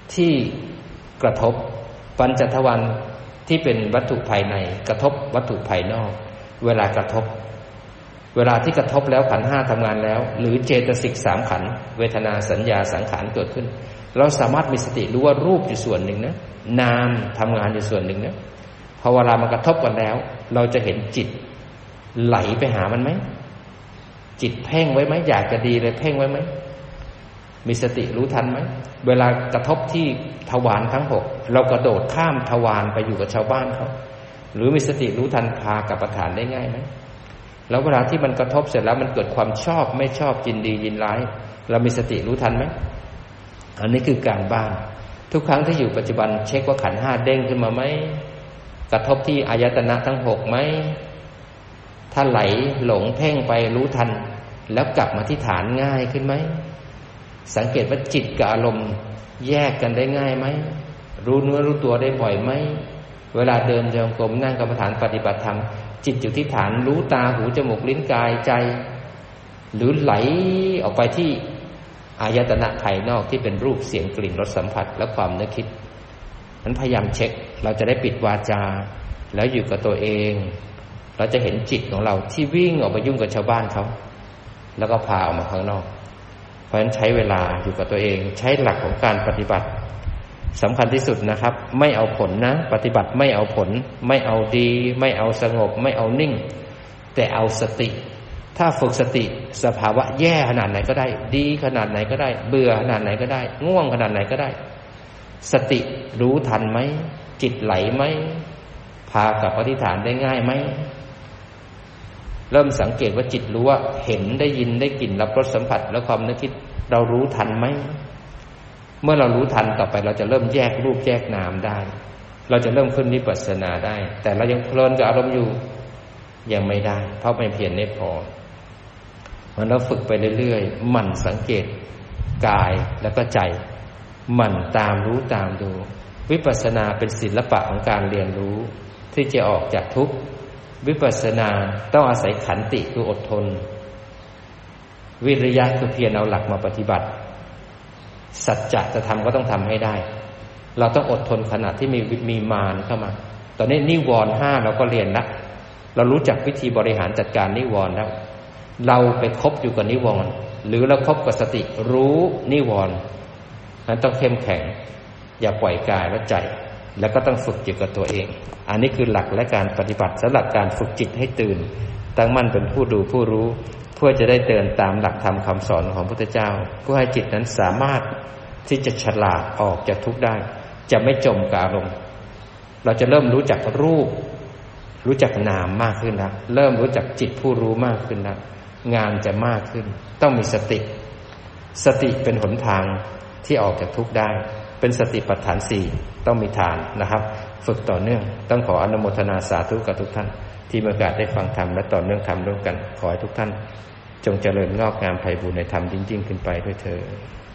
ที่กระทบปัญจทวารที่เป็นวัตถุภายในกระทบวัตถุภายนอกเวลากระทบเวลาที่กระทบแล้วขันธ์ห้าทำงานแล้วหรือเจตสิกสามขันธ์เวทนาสัญญาสังขารเกิดขึ้นเราสามารถมีสติรู้ว่ารูปอยู่ส่วนหนึ่งนะนามทำงานอยู่ส่วนหนึ่งนะพอเวลามันกระทบกันแล้วเราจะเห็นจิตไหลไปหามันไหมจิตเพ่งไว้ไหมอยากจะดีเลยเพ่งไว้ไหมมีสติรู้ทันไหมเวลากระทบที่ทวารทั้งหกเรากระโดดข้ามทวารไปอยู่กับชาวบ้านเขาหรือมีสติรู้ทันพากับประธานได้ง่ายไหมแล้วเวลาที่มันกระทบเสร็จแล้วมันเกิดความชอบไม่ชอบยินดียินร้ายเรามีสติรู้ทันไหมอันนี้คือการบ้านทุกครั้งที่อยู่ปัจจุบันเช็คว่าขันธ์ห้าเด้งขึ้นมาไหมกระทบที่อายตนะทั้งหกไหมถ้าไหลหลงเพ่งไปรู้ทันแล้วกลับมาที่ฐานง่ายขึ้นไหมสังเกตว่าจิตกับอารมณ์แยกกันได้ง่ายไหมรู้เนื้อรู้ตัวได้บ่อยไหมเวลาเดินจงกรมนั่งกรรมฐานปฏิบัติธรรมจิตอยู่ที่ฐานรู้ตาหูจมูกลิ้นกายใจหรือไหลออกไปที่อายตนะภายนอกที่เป็นรูปเสียงกลิ่นรสสัมผัสและความนึกคิดนั้นพยายามเช็คเราจะได้ปิดวาจาแล้วอยู่กับตัวเองเราจะเห็นจิตของเราที่วิ่งออกไปยุ่งกับชาวบ้านเขาแล้วก็พาออกมาข้างนอกเพราะฉะนั้นใช้เวลาอยู่กับตัวเองใช้หลักของการปฏิบัติสำคัญที่สุดนะครับไม่เอาผลนะปฏิบัติไม่เอาผลไม่เอาดีไม่เอาสงบไม่เอานิ่งแต่เอาสติถ้าฝึกสติสภาวะแย่ขนาดไหนก็ได้ดีขนาดไหนก็ได้เบื่อขนาดไหนก็ได้ง่วงขนาดไหนก็ได้สติรู้ทันไหมจิตไหลไหมพากับอธิษฐานได้ง่ายไหมเริ่มสังเกตว่าจิตรู้ว่าเห็นได้ยินได้กลิ่นรับรสสัมผัสและความนึกคิดเรารู้ทันไหมเมื่อเรารู้ทันต่อไปเราจะเริ่มแยกรูปแยกนามได้เราจะเริ่มขึ้นวิปัสสนาได้แต่เรายังเพลินกับอารมณ์อยู่ยังไม่ได้เพราะไม่เพียรไม่พอมันเราฝึกไปเรื่อยๆหมั่นสังเกตกายแล้วก็ใจหมั่นตามรู้ตามดูวิปัสสนาเป็นศิลปะของการเรียนรู้ที่จะออกจากทุกข์วิปัสสนาต้องอาศัยขันติคืออดทนวิริยะคือเพียรเอาหลักมาปฏิบัติสัจจะจะทำก็ต้องทำให้ได้เราต้องอดทนขณะที่มีมารเข้ามาตอนนี้นิวรณ์ห้าเราก็เรียนแล้วเรารู้จักวิธีบริหารจัดการนิวรณ์แล้วเราไปคบอยู่กับนิวรณ์หรือเราคบกับสติรู้นิวรณ์นั้นต้องเข้มแข็งอย่าปล่อยกายและใจแล้วก็ต้องฝึกจิตกับตัวเองอันนี้คือหลักและการปฏิบัติสำหรับการฝึกจิตให้ตื่นตั้งมั่นเป็นผู้ดูผู้รู้เพื่อจะได้เดินตามหลักธรรมคำสอนของพระพุทธเจ้าเพื่อให้จิตนั้นสามารถที่จะฉลาดออกจากทุกข์ได้จะไม่จมกับอารมณ์เราจะเริ่มรู้จักรูปรู้จักนามมากขึ้นแล้วเริ่มรู้จักจิตผู้รู้มากขึ้นแล้วงานจะมากขึ้นต้องมีสติสติเป็นหนทางที่ออกจากทุกข์ได้เป็นสติปัฏฐานสี่ต้องมีฐานนะครับฝึกต่อเนื่องต้องขออนุโมทนาสาธุกับทุกท่านที่มีโอกาสได้ฟังธรรมและต่อเนื่องธรรมร่วมกันขอให้ทุกท่านจงเจริญงอกงามไพบูลย์ในธรรมยิ่งขึ้นไปด้วยเถิด